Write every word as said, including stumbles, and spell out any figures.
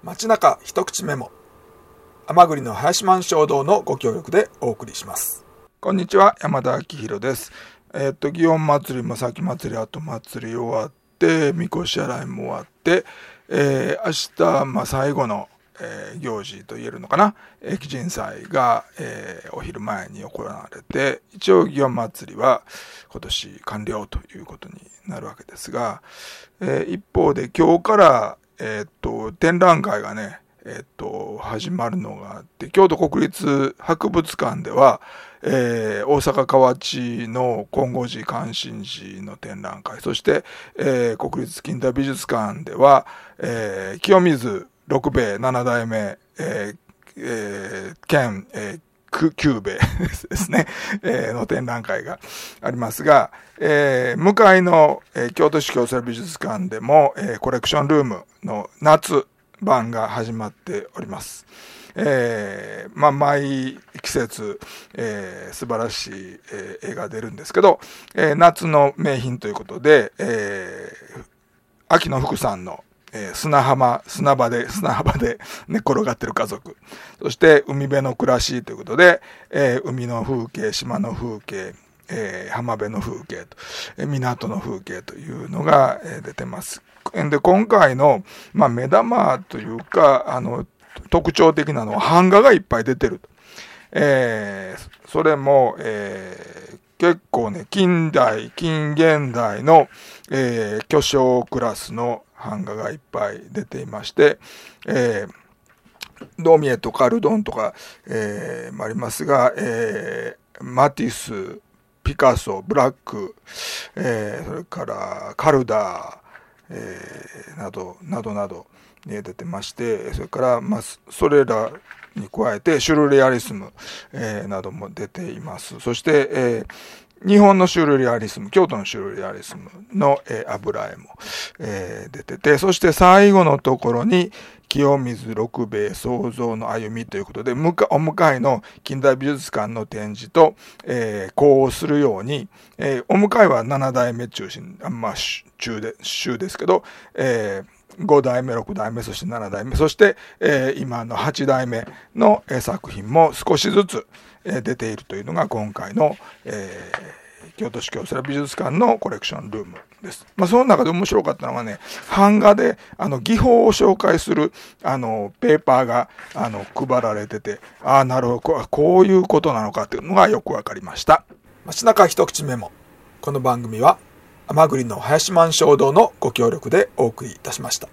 街中一口メモ、甘栗の林満衝動のご協力でお送りします。こんにちは、山田明宏です。えっと祇園祭りも先祭り後祭り終わってみこし洗いも終わって、えー、明日、まあ、最後の、えー、行事と言えるのかな、駅人祭が、えー、お昼前に行われて、一応祇園祭りは今年完了ということになるわけですが、えー、一方で今日からえー、っと展覧会がね、えー、っと始まるのがあって、京都国立博物館では、えー、大阪河内の金剛寺関心寺の展覧会、そして、えー、国立近代美術館では、えー、清水六兵衛七代目、えーえー、兼、えー久兵衛ですね、えー、の展覧会がありますが、えー、向かいの、えー、京都市京セラ美術館でも、えー、コレクションルームの夏版が始まっております。えー、まあ毎季節、えー、素晴らしい、えー、絵が出るんですけど、えー、夏の名品ということで、えー、秋野福さんのえー、砂浜、砂場で、砂浜で寝転がってる家族。そして、海辺の暮らしということで、えー、海の風景、島の風景、えー、浜辺の風景と、えー、港の風景というのが、えー、出てます。で、今回の、まあ、目玉というか、あの、特徴的なのは、版画がいっぱい出てる。えー、それも、えー、結構ね、近代、近現代の、えー、巨匠クラスの版画がいっぱい出ていまして、えー、ドミエとかルドンとか、えー、もありますが、えー、マティス、ピカソ、ブラック、えー、それからカルダー、えー、などなどなど、ね、出てまして、それから、まあ、それらに加えてシュルレアリスム、えー、なども出ています。そして、えー日本のシュルレアリスム、京都のシュルレアリスムの、えー、油絵も、えー、出てて、そして最後のところに清水六兵衛創造の歩みということで、向かお向かいの近代美術館の展示と、えー、呼応するように、えー、お向かいは七代目中心、まあ、中で、週ですけど、えーご代目、ろく代目、そしてなな代目、そして、えー、今のはち代目の、えー、作品も少しずつ、えー、出ているというのが今回の、えー、京都市京セラ美術館のコレクションルームです。まあ、その中で面白かったのはね、版画であの技法を紹介するあのペーパーがあの配られてて、ああ、なるほど、こ、こういうことなのかというのがよくわかりました。街中一口メモ。この番組は甘栗の林満衝動のご協力でお送りいたしました。